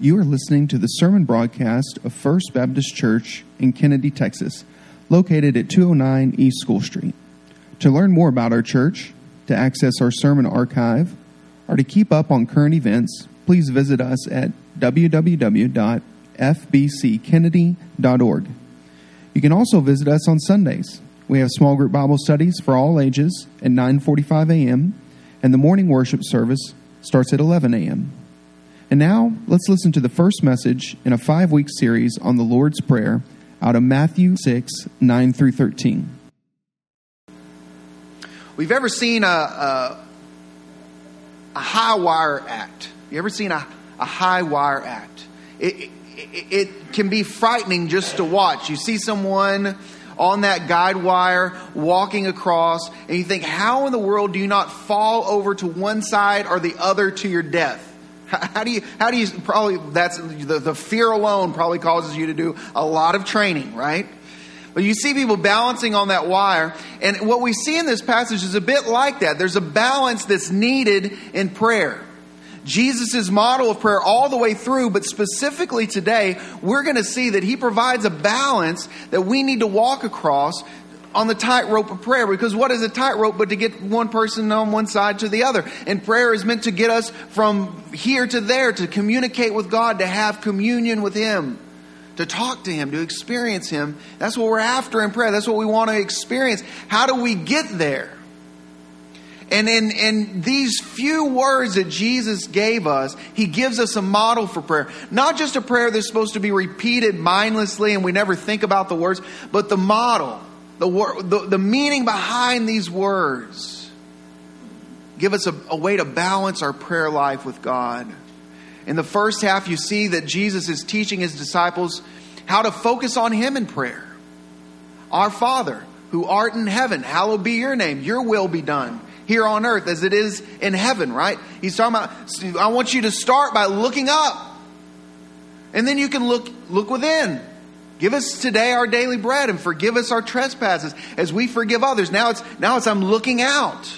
You are listening to the sermon broadcast of First Baptist Church in Kennedy, Texas, located at 209 East School Street. To learn more about our church, to access our sermon archive, or to keep up on current events, please visit us at www.fbckennedy.org. You can also visit us on Sundays. We have small group Bible studies for all ages at 9:45 a.m., and the morning worship service starts at 11 a.m. And now, let's listen to the first message in a 5-week series on the Lord's Prayer out of Matthew 6, 9 through 13. We've ever seen a high wire act? You ever seen a high wire act? It can be frightening just to watch. You see someone on that guide wire walking across, and you think, how in the world do you not fall over to one side or the other to your death? How do you probably, that's the fear alone probably causes you to do a lot of training, right? But you see people balancing on that wire. And what we see in this passage is a bit like that. There's a balance that's needed in prayer. Jesus' model of prayer all the way through, but specifically today, we're going to see that he provides a balance that we need to walk across on the tightrope of prayer. Because what is a tightrope but to get one person on one side to the other? And prayer is meant to get us from here to there, to communicate with God, to have communion with Him, to talk to Him, to experience Him. That's what we're after in prayer. That's what we want to experience. How do we get there? And in these few words that Jesus gave us, He gives us a model for prayer. Not just a prayer that's supposed to be repeated mindlessly and we never think about the words, but the model. The meaning behind these words give us a way to balance our prayer life with God. In the first half, you see that Jesus is teaching His disciples how to focus on Him in prayer. Our Father, who art in heaven, hallowed be your name. Your will be done here on earth as it is in heaven, right? He's talking about, I want you to start by looking up. And then you can look within. Give us today our daily bread and forgive us our trespasses as we forgive others. Now it's I'm looking out.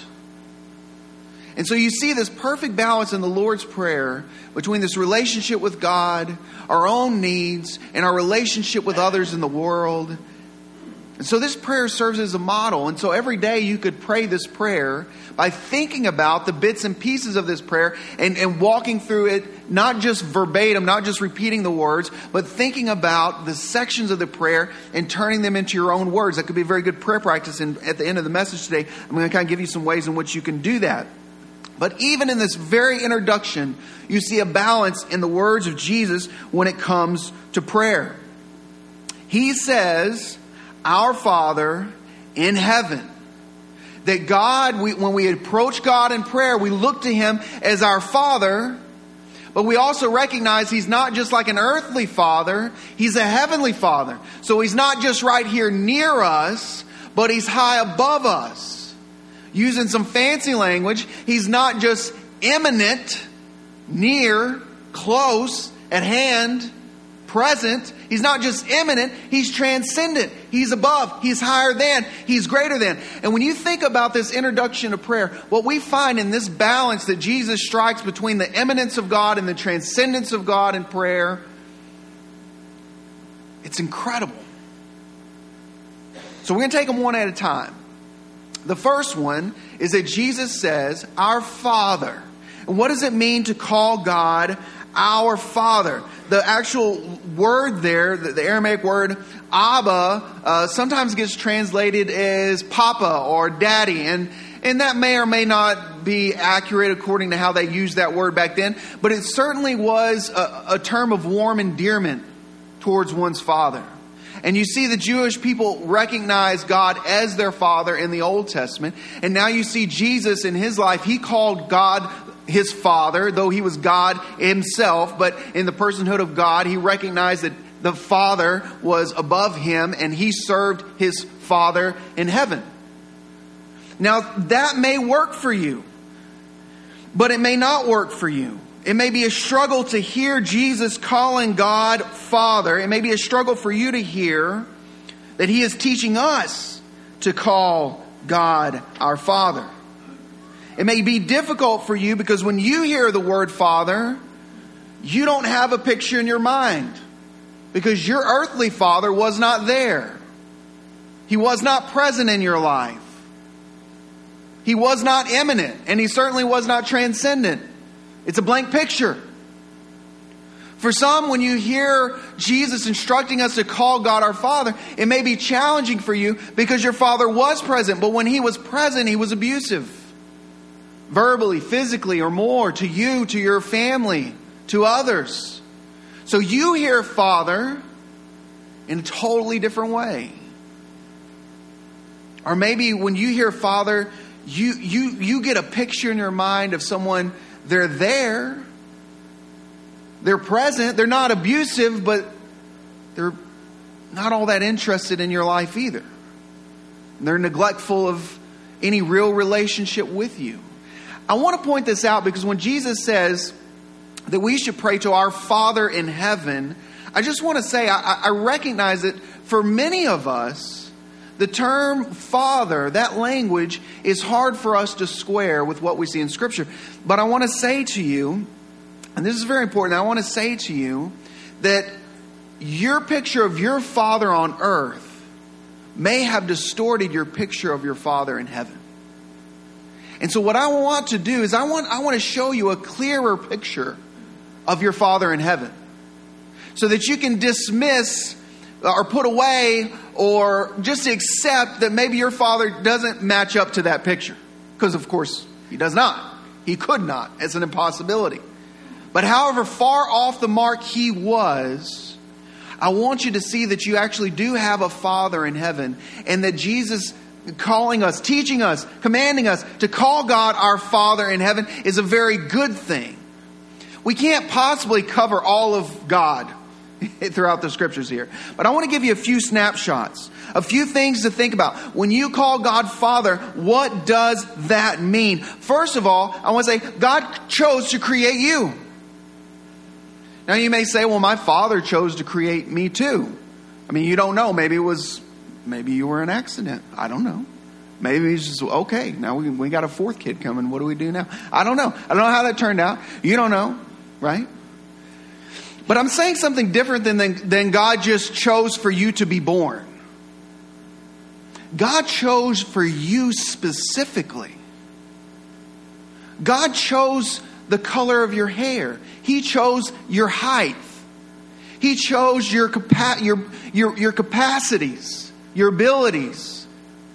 And so you see this perfect balance in the Lord's Prayer between this relationship with God, our own needs, and our relationship with others in the world. And so this prayer serves as a model. And so every day you could pray this prayer by thinking about the bits and pieces of this prayer and walking through it, not just verbatim, not just repeating the words, but thinking about the sections of the prayer and turning them into your own words. That could be a very good prayer practice. And at the end of the message today, I'm going to kind of give you some ways in which you can do that. But even in this very introduction, you see a balance in the words of Jesus when it comes to prayer. He says, "Our Father in heaven." That God, when we approach God in prayer, we look to Him as our Father, but we also recognize He's not just like an earthly Father, He's a heavenly Father. So He's not just right here near us, but He's high above us. Using some fancy language, He's not just imminent, near, close, at hand, present. He's not just imminent, He's transcendent. He's above, He's higher than, He's greater than. And when you think about this introduction to prayer, what we find in this balance that Jesus strikes between the immanence of God and the transcendence of God in prayer, it's incredible. So we're going to take them one at a time. The first one is that Jesus says, "Our Father." And what does it mean to call God our Father? The actual word there, the Aramaic word Abba, sometimes gets translated as Papa or Daddy. And that may or may not be accurate according to how they used that word back then. But it certainly was a term of warm endearment towards one's father. And you see the Jewish people recognize God as their Father in the Old Testament. And now you see Jesus in His life. He called God His Father, though He was God Himself. But in the personhood of God, He recognized that the Father was above Him and He served His Father in heaven. Now, that may work for you, but it may not work for you. It may be a struggle to hear Jesus calling God Father. It may be a struggle for you to hear that He is teaching us to call God our Father. It may be difficult for you because when you hear the word Father, you don't have a picture in your mind because your earthly father was not there. He was not present in your life. He was not immanent, and he certainly was not transcendent. It's a blank picture. For some, when you hear Jesus instructing us to call God our Father, it may be challenging for you because your father was present. But when he was present, he was abusive. Verbally, physically, or more to you, to your family, to others. So you hear Father in a totally different way. Or maybe when you hear Father, you get a picture in your mind of someone, they're there. They're present. They're not abusive, but they're not all that interested in your life either. They're neglectful of any real relationship with you. I want to point this out because when Jesus says that we should pray to our Father in heaven, I just want to say I recognize that for many of us, the term Father, that language, is hard for us to square with what we see in Scripture. But I want to say to you, and this is very important, I want to say to you that your picture of your Father on earth may have distorted your picture of your Father in heaven. And so what I want to do is I want to show you a clearer picture of your Father in heaven, so that you can dismiss or put away or just accept that maybe your Father doesn't match up to that picture. Because of course he does not. He could not. It's an impossibility. But however far off the mark he was, I want you to see that you actually do have a Father in heaven, and that Jesus calling us, teaching us, commanding us to call God our Father in heaven is a very good thing. We can't possibly cover all of God throughout the Scriptures here, but I want to give you a few snapshots, a few things to think about. When you call God Father, what does that mean? First of all, I want to say God chose to create you. Now you may say, well, my father chose to create me too. I mean, you don't know. Maybe you were an accident. I don't know. Maybe he's just, okay, now we got a fourth kid coming. What do we do now? I don't know. I don't know how that turned out. You don't know, right? But I'm saying something different than God just chose for you to be born. God chose for you specifically. God chose the color of your hair. He chose your height. He chose your capacities, your abilities.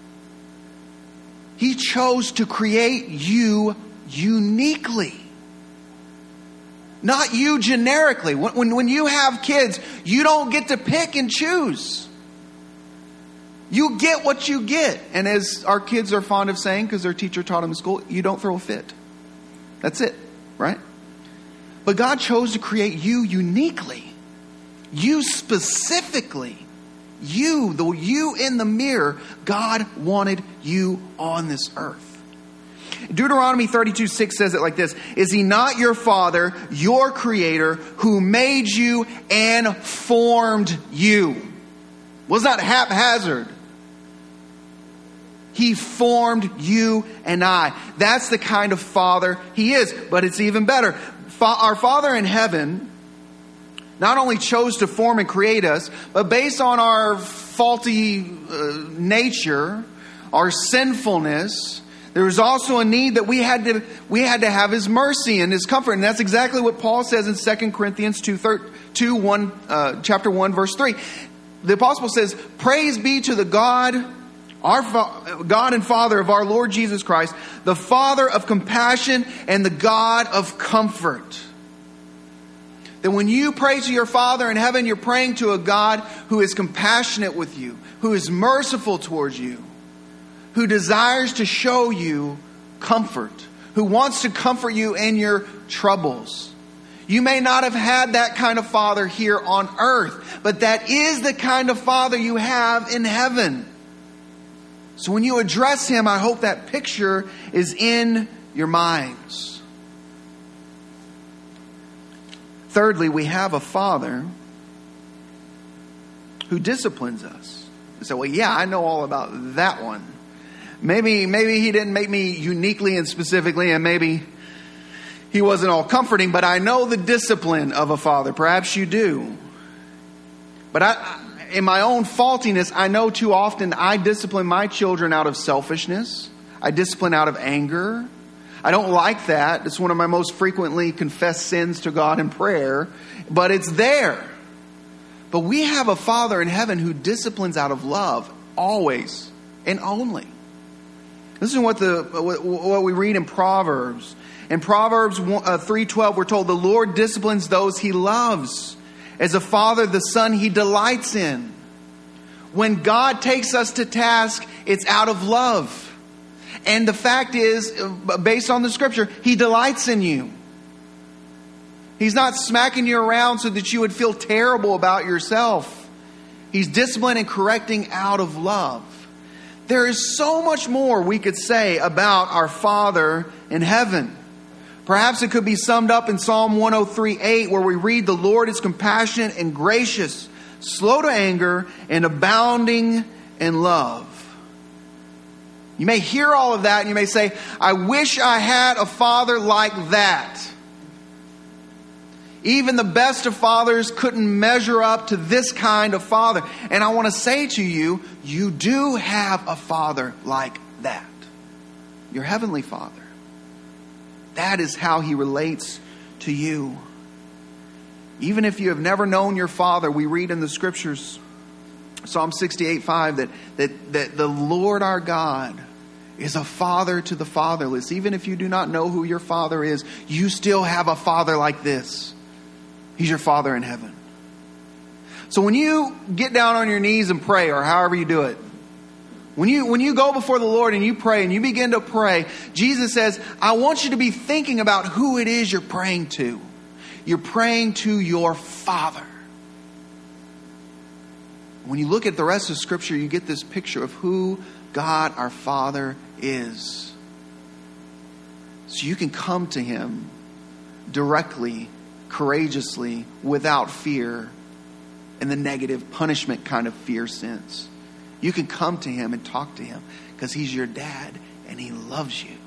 He chose to create you uniquely. Not you generically. When you have kids, you don't get to pick and choose. You get what you get. And as our kids are fond of saying, because their teacher taught them in school, you don't throw a fit. That's it, right? But God chose to create you uniquely. You specifically. You, the you in the mirror, God wanted you on this earth. Deuteronomy 32:6 says it like this: is he not your Father, your Creator, who made you and formed you? Was not haphazard. He formed you and I. That's the kind of Father He is. But it's even better. Our Father in heaven not only chose to form and create us, but based on our faulty nature, our sinfulness, there was also a need that we had to have His mercy and His comfort. And that's exactly what Paul says in 2 Corinthians chapter 1, verse 3. The Apostle says, praise be to the God, our God and Father of our Lord Jesus Christ, the Father of compassion and the God of comfort. That when you pray to your Father in heaven, you're praying to a God who is compassionate with you, who is merciful towards you, who desires to show you comfort, who wants to comfort you in your troubles. You may not have had that kind of Father here on earth, but that is the kind of Father you have in heaven. So when you address Him, I hope that picture is in your minds. Thirdly, we have a Father who disciplines us. You say, well, yeah, I know all about that one. Maybe He didn't make me uniquely and specifically, and maybe he wasn't all comforting, but I know the discipline of a father. Perhaps you do. But in my own faultiness, I know too often I discipline my children out of selfishness. I discipline out of anger. I don't like that. It's one of my most frequently confessed sins to God in prayer. But it's there. But we have a Father in heaven who disciplines out of love, always and only. This is what we read in Proverbs. In Proverbs 3:12, we're told the Lord disciplines those he loves. As a father, the son he delights in. When God takes us to task, it's out of love. And the fact is, based on the scripture, he delights in you. He's not smacking you around so that you would feel terrible about yourself. He's disciplining and correcting out of love. There is so much more we could say about our Father in heaven. Perhaps it could be summed up in Psalm 103:8, where we read, the Lord is compassionate and gracious, slow to anger, and abounding in love. You may hear all of that and you may say, I wish I had a father like that. Even the best of fathers couldn't measure up to this kind of father. And I want to say to you, you do have a father like that. Your heavenly Father. That is how he relates to you. Even if you have never known your Father, we read in the scriptures, Psalm 68:5, that the Lord our God is a father to the fatherless. Even if you do not know who your father is, you still have a Father like this. He's your Father in heaven. So when you get down on your knees and pray, or however you do it, when you go before the Lord and you pray and you begin to pray, Jesus says, I want you to be thinking about who it is you're praying to. You're praying to your Father. When you look at the rest of Scripture, you get this picture of who God our Father is. So you can come to him directly, courageously, without fear, in the negative punishment kind of fear sense. You can come to him and talk to him because he's your dad and he loves you.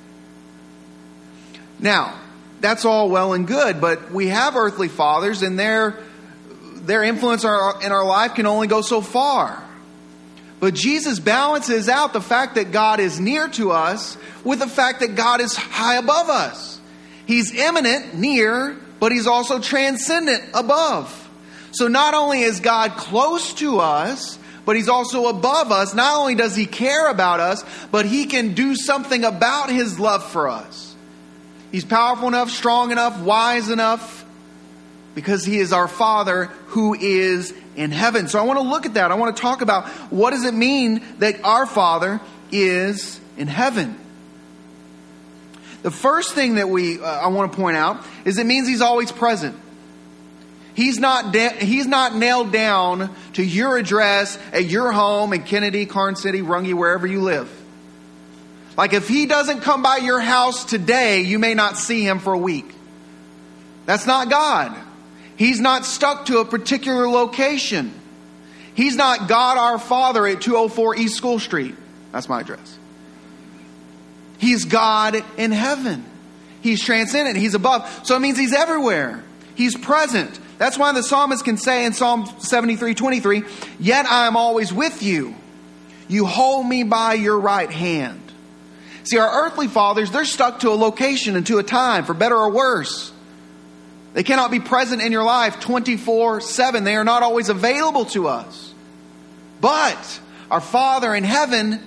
Now, that's all well and good, but we have earthly fathers and their influence in our life can only go so far. But Jesus balances out the fact that God is near to us with the fact that God is high above us. He's immanent, near, but he's also transcendent, above. So not only is God close to us, but he's also above us. Not only does he care about us, but he can do something about his love for us. He's powerful enough, strong enough, wise enough, because he is our Father who is in heaven. So I want to look at that. I want to talk about what does it mean that our Father is in heaven. The first thing that I want to point out is it means he's always present. He's not nailed down to your address at your home in Kennedy, Karn City, Runge, wherever you live. Like if he doesn't come by your house today, you may not see him for a week. That's not God. He's not stuck to a particular location. He's not God our Father at 204 East School Street. That's my address. He's God in heaven. He's transcendent. He's above. So it means he's everywhere. He's present. That's why the psalmist can say in Psalm 73:23, yet I am always with you. You hold me by your right hand. See, our earthly fathers, they're stuck to a location and to a time, for better or worse. They cannot be present in your life 24/7. They are not always available to us. But our Father in heaven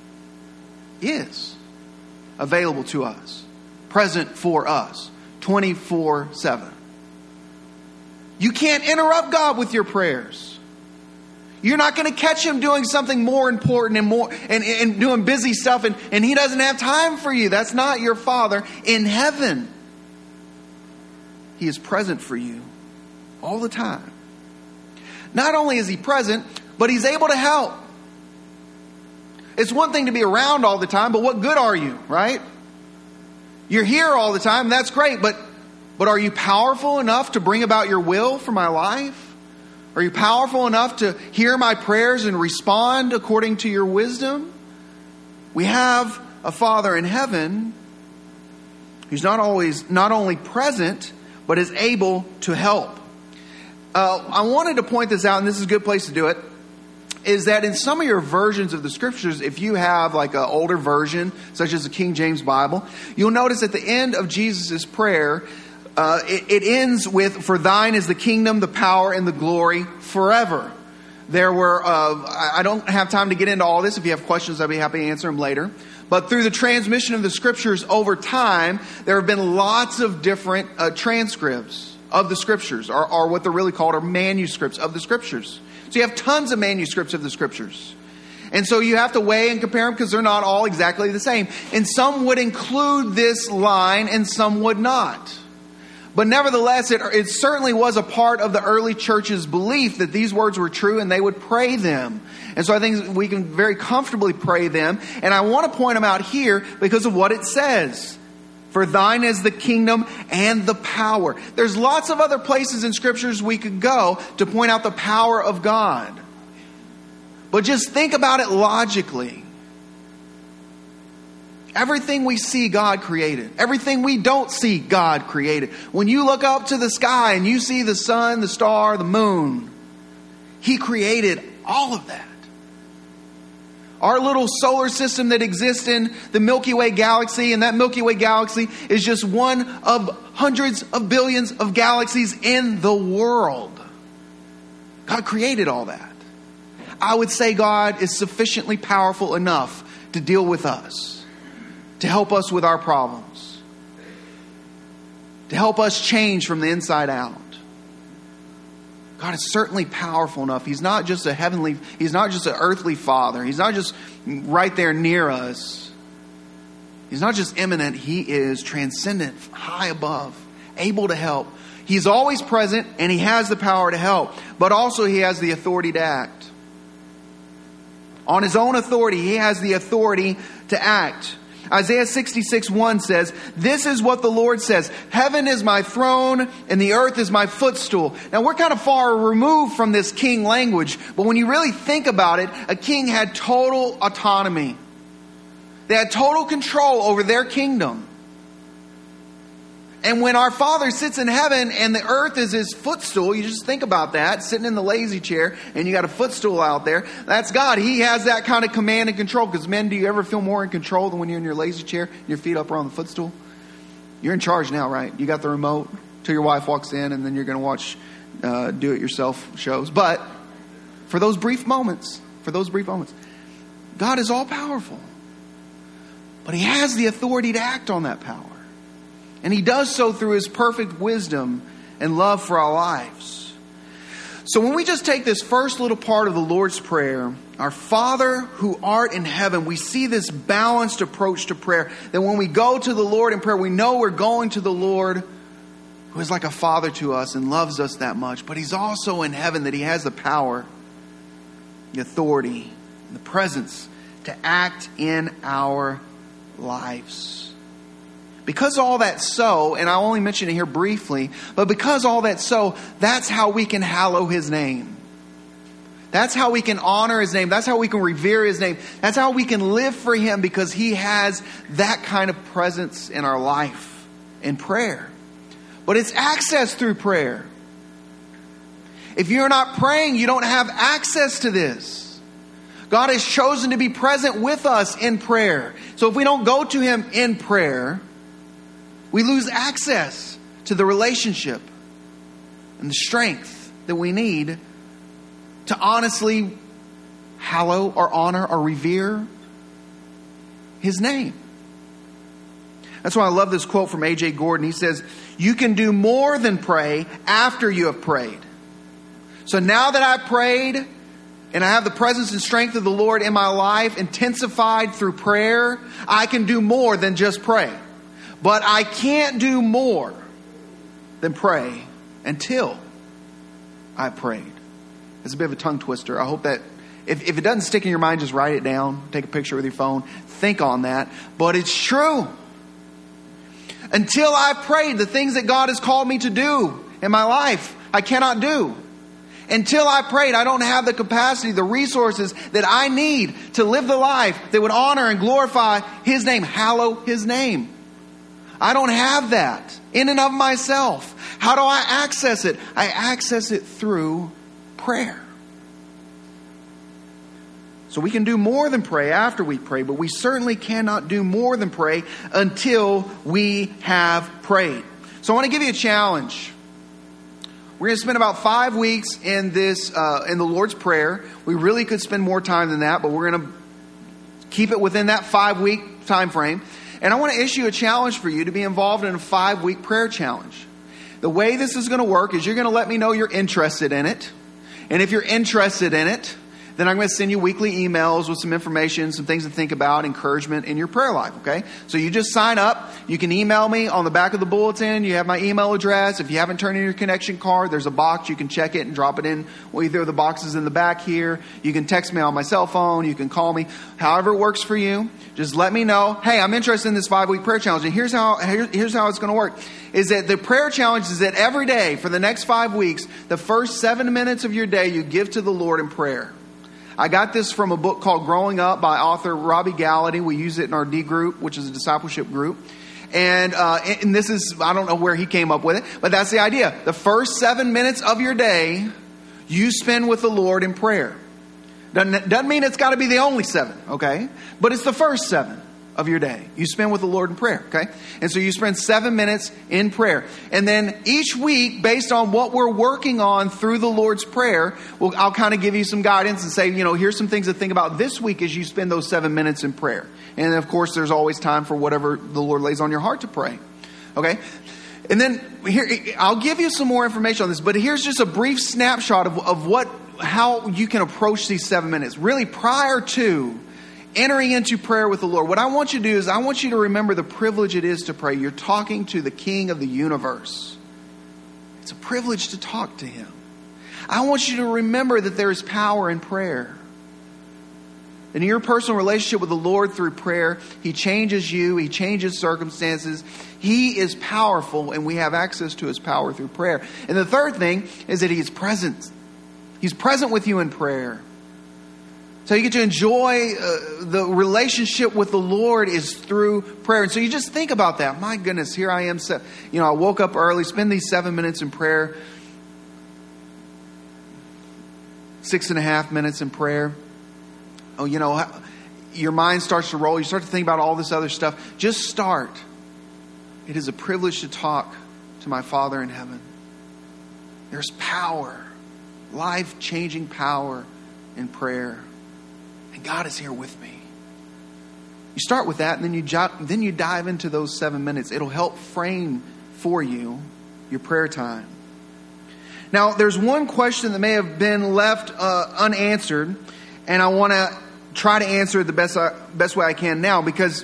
is available to us, present for us 24/7. You can't interrupt God with your prayers. You're not going to catch him doing something more important and doing busy stuff and he doesn't have time for you. That's not your Father in heaven. He is present for you all the time. Not only is he present, but he's able to help. It's one thing to be around all the time, but what good are you, right? You're here all the time, that's great, but are you powerful enough to bring about your will for my life? Are you powerful enough to hear my prayers and respond according to your wisdom? We have a Father in heaven He's not only present, but is able to help. I wanted to point this out, and this is a good place to do it, is that in some of your versions of the Scriptures, if you have like an older version, such as the King James Bible, you'll notice at the end of Jesus' prayer, it ends with, "For thine is the kingdom, the power, and the glory forever." There were, I don't have time to get into all this. If you have questions, I'll be happy to answer them later. But through the transmission of the Scriptures over time, there have been lots of different transcripts of the Scriptures, or what they're really called are manuscripts of the Scriptures. So you have tons of manuscripts of the Scriptures. And so you have to weigh and compare them because they're not all exactly the same. And some would include this line and some would not. But nevertheless, it certainly was a part of the early church's belief that these words were true and they would pray them. And so I think we can very comfortably pray them. And I want to point them out here because of what it says. "For thine is the kingdom and the power." There's lots of other places in Scriptures we could go to point out the power of God. But just think about it logically. Everything we see, God created. Everything we don't see, God created. When you look up to the sky and you see the sun, the star, the moon, He created all of that. Our little solar system that exists in the Milky Way galaxy, and that Milky Way galaxy is just one of hundreds of billions of galaxies in the world. God created all that. I would say God is sufficiently powerful enough to deal with us, to help us with our problems, to help us change from the inside out. God is certainly powerful enough. He's not just He's not just an earthly Father. He's not just right there near us. He's not just immanent. He is transcendent, high above, able to help. He's always present and He has the power to help. But also He has the authority to act. On His own authority, He has the authority to act. Isaiah 66:1 says, "This is what the Lord says, heaven is my throne and the earth is my footstool." Now we're kind of far removed from this king language, but when you really think about it, a king had total autonomy. They had total control over their kingdom. And when our Father sits in heaven and the earth is His footstool, you just think about that, sitting in the lazy chair and you got a footstool out there. That's God. He has that kind of command and control. Because men, do you ever feel more in control than when you're in your lazy chair and your feet up are on the footstool? You're in charge now, right? You got the remote till your wife walks in and then you're going to watch do-it-yourself shows. But for those brief moments, God is all powerful. But He has the authority to act on that power. And He does so through His perfect wisdom and love for our lives. So when we just take this first little part of the Lord's Prayer, our Father who art in heaven, we see this balanced approach to prayer. That when we go to the Lord in prayer, we know we're going to the Lord who is like a father to us and loves us that much. But He's also in heaven, that He has the power, the authority, and the presence to act in our lives. Because all that's so, and I only mention it here briefly, but because all that's so, that's how we can hallow His name. That's how we can honor His name. That's how we can revere His name. That's how we can live for Him, because He has that kind of presence in our life in prayer. But it's access through prayer. If you're not praying, you don't have access to this. God has chosen to be present with us in prayer. So if we don't go to Him in prayer, we lose access to the relationship and the strength that we need to honestly hallow or honor or revere His name. That's why I love this quote from A.J. Gordon. He says, "You can do more than pray after you have prayed." So now that I've prayed and I have the presence and strength of the Lord in my life intensified through prayer, I can do more than just pray. But I can't do more than pray until I prayed. It's a bit of a tongue twister. I hope that if it doesn't stick in your mind, just write it down. Take a picture with your phone. Think on that. But it's true. Until I prayed, the things that God has called me to do in my life, I cannot do. Until I prayed, I don't have the capacity, the resources that I need to live the life that would honor and glorify His name, hallow His name. I don't have that in and of myself. How do I access it? I access it through prayer. So we can do more than pray after we pray, but we certainly cannot do more than pray until we have prayed. So I want to give you a challenge. We're going to spend about 5 weeks in this, in the Lord's Prayer. We really could spend more time than that, but we're going to keep it within that 5-week time frame. And I want to issue a challenge for you to be involved in a 5-week prayer challenge. The way this is going to work is you're going to let me know you're interested in it. And if you're interested in it, then I'm going to send you weekly emails with some information, some things to think about, encouragement in your prayer life, okay? So you just sign up. You can email me on the back of the bulletin. You have my email address. If you haven't turned in your connection card, there's a box. You can check it and drop it in. Well, either of the boxes in the back here. You can text me on my cell phone. You can call me. However it works for you. Just let me know, hey, I'm interested in this 5-week prayer challenge. And here's how it's going to work. Is that the prayer challenge is that every day for the next 5 weeks, the first 7 minutes of your day you give to the Lord in prayer. I got this from a book called Growing Up by author Robbie Gallaty. We use it in our D group, which is a discipleship group. And this is, I don't know where he came up with it, but that's the idea. The first 7 minutes of your day, you spend with the Lord in prayer. Doesn't mean it's got to be the only 7, okay? But it's the first 7 of your day. You spend with the Lord in prayer, okay? And so you spend 7 minutes in prayer. And then each week, based on what we're working on through the Lord's Prayer, I'll kind of give you some guidance and say, here's some things to think about this week as you spend those 7 minutes in prayer. And of course, there's always time for whatever the Lord lays on your heart to pray, okay? And then here, I'll give you some more information on this, but here's just a brief snapshot of how you can approach these 7 minutes. Really, prior to entering into prayer with the Lord, what I want you to do is I want you to remember the privilege it is to pray. You're talking to the King of the universe. It's a privilege to talk to Him. I want you to remember that there is power in prayer. In your personal relationship with the Lord through prayer, He changes you. He changes circumstances. He is powerful, and we have access to His power through prayer. And the third thing is that He is present. He's present with you in prayer. So you get to enjoy the relationship with the Lord is through prayer. And so you just think about that. My goodness, here I am. I woke up early, spend these 7 minutes in prayer. 6.5 minutes in prayer. Oh, your mind starts to roll. You start to think about all this other stuff. Just start. It is a privilege to talk to my Father in heaven. There's power, life-changing power in prayer. And God is here with me. You start with that, and then you dive into those 7 minutes. It'll help frame for you your prayer time. Now, there's one question that may have been left unanswered, and I want to try to answer it the best way I can now, because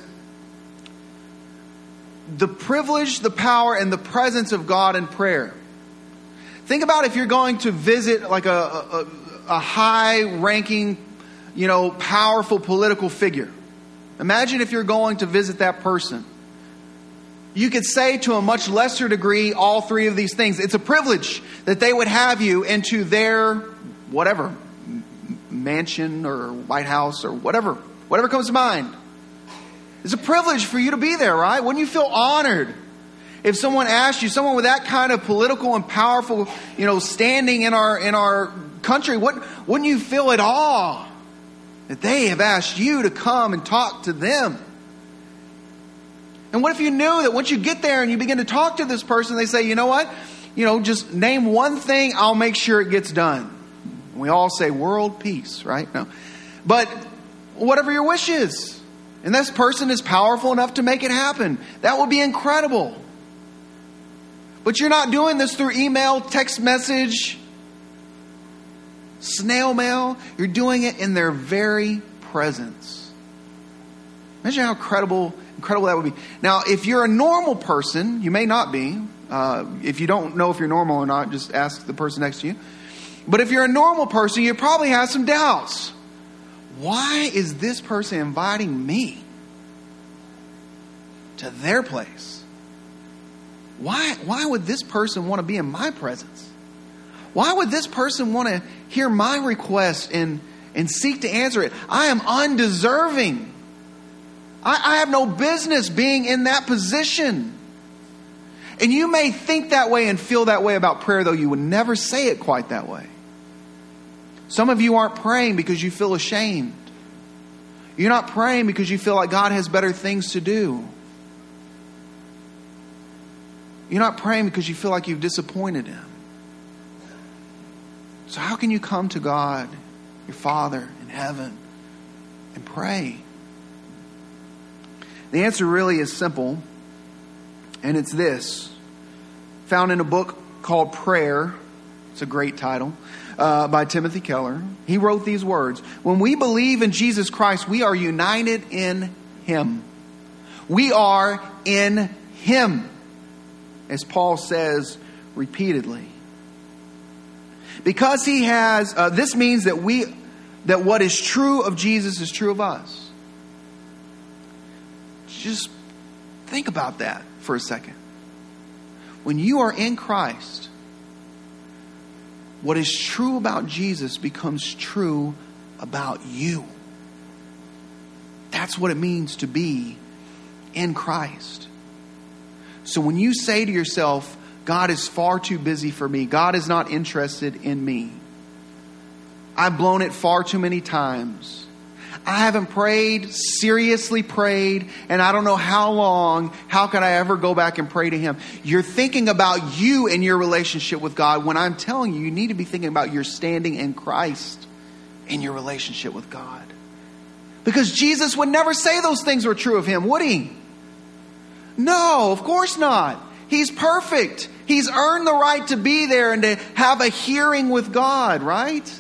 the privilege, the power, and the presence of God in prayer. Think about if you're going to visit like a high-ranking, powerful political figure. Imagine if you're going to visit that person. You could say to a much lesser degree all 3 of these things. It's a privilege that they would have you into their whatever, mansion or White House or whatever comes to mind. It's a privilege for you to be there, right? Wouldn't you feel honored if someone asked you, someone with that kind of political and powerful, standing in our country, wouldn't you feel at awe that they have asked you to come and talk to them? And what if you knew that once you get there and you begin to talk to this person, they say, you know what? Just name one thing, I'll make sure it gets done. And we all say world peace, right? No. But whatever your wish is. And this person is powerful enough to make it happen. That would be incredible. But you're not doing this through email, text message, snail mail. You're doing it in their very presence. Imagine how incredible that would be. Now, if you're a normal person, you may not be. If you don't know if you're normal or not, just ask the person next to you. But if you're a normal person, you probably have some doubts. Why is this person inviting me to their place? Why would this person want to be in my presence? Why would this person want to hear my request and seek to answer it? I am undeserving. I have no business being in that position. And you may think that way and feel that way about prayer, though you would never say it quite that way. Some of you aren't praying because you feel ashamed. You're not praying because you feel like God has better things to do. You're not praying because you feel like you've disappointed Him. So how can you come to God, your Father in heaven, and pray? The answer really is simple, and it's this. Found in a book called Prayer. It's a great title. By Timothy Keller. He wrote these words. When we believe in Jesus Christ, we are united in Him. We are in Him, as Paul says repeatedly. Because He has, this means that what is true of Jesus is true of us. Just think about that for a second. When you are in Christ, what is true about Jesus becomes true about you. That's what it means to be in Christ. So when you say to yourself, God is far too busy for me, God is not interested in me, I've blown it far too many times, I haven't seriously prayed, and I don't know how long. How could I ever go back and pray to Him? You're thinking about you and your relationship with God, when I'm telling you, you need to be thinking about your standing in Christ in your relationship with God. Because Jesus would never say those things were true of Him, would He? No, of course not. He's perfect. He's earned the right to be there and to have a hearing with God, right?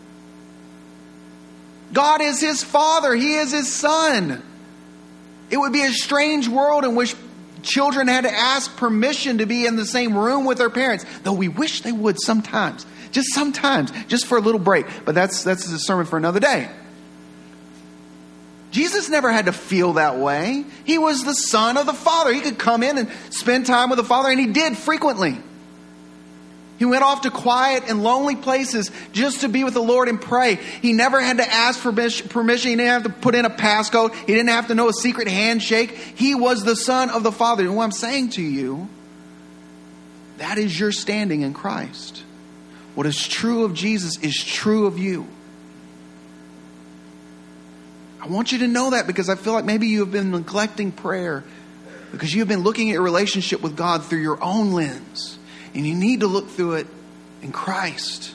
God is His Father. He is His Son. It would be a strange world in which children had to ask permission to be in the same room with their parents. Though we wish they would sometimes. Just for a little break. But that's a sermon for another day. Jesus never had to feel that way. He was the Son of the Father. He could come in and spend time with the Father, and He did frequently. He went off to quiet and lonely places just to be with the Lord and pray. He never had to ask for permission. He didn't have to put in a passcode. He didn't have to know a secret handshake. He was the Son of the Father. And what I'm saying to you, that is your standing in Christ. What is true of Jesus is true of you. I want you to know that, because I feel like maybe you have been neglecting prayer because you have been looking at your relationship with God through your own lens. And you need to look through it in Christ.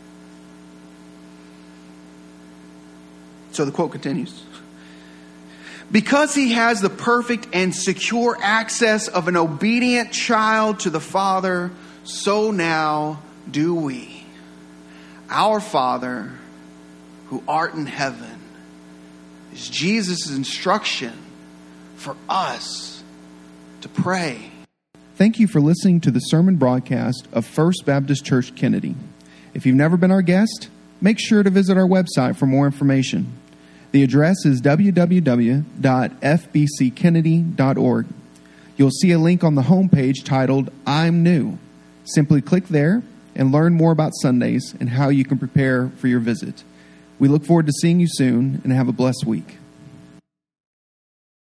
So the quote continues. Because He has the perfect and secure access of an obedient child to the Father, so now do we. Our Father, who art in heaven, is Jesus' instruction for us to pray. Thank you for listening to the sermon broadcast of First Baptist Church Kennedy. If you've never been our guest, make sure to visit our website for more information. The address is www.fbckennedy.org. You'll see a link on the homepage titled I'm New. Simply click there and learn more about Sundays and how you can prepare for your visit. We look forward to seeing you soon, and have a blessed week.